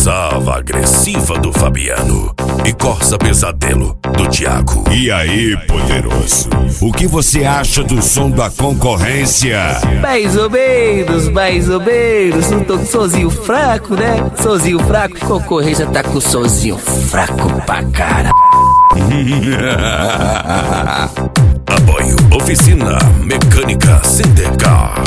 Oitava agressiva do Fabiano e Corsa Pesadelo do Thiago. E aí, poderoso? O que você acha do som da concorrência? Mais ou menos. Não tô com sonzinho fraco, né? Sonzinho fraco. Concorrência tá com sonzinho fraco pra cara. Apoio Oficina Mecânica Centercar.